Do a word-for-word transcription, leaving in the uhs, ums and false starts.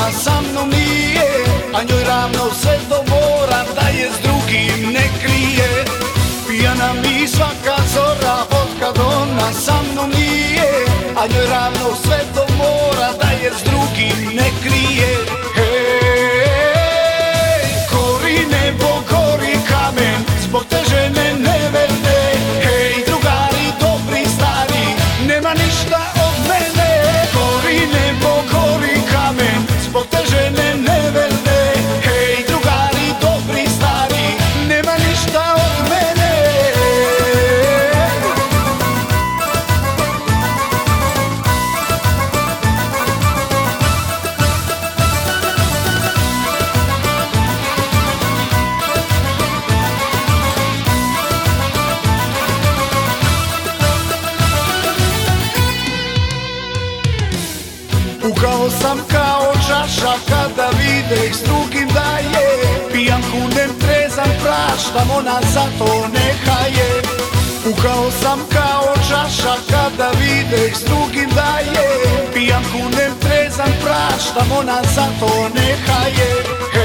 ona sa mnom nije, a njoj ravno sve do mora, da je s drugim ne krije. Pijana mi svaka zora, otkad ona sa mnom nije, a njoj ravno sve do mora, da je s drugim ne krije. Hej, gori nebo, gori kamen, zbog te žene neverne. Hej, drugari dobri stari, nema ništa od mene. Gori nebo, gori kamen, zbog te žene neverne. Hej, drugari dobri stari, nema ništa od mene. Pukao sam kao čaša kada videh s drugim da je, pijan kunem trezan praštam, ona zato neka je. Pukao sam kao čaša kada videh s drugim da je, pijan kunem trezan praštam, ona zato neka je.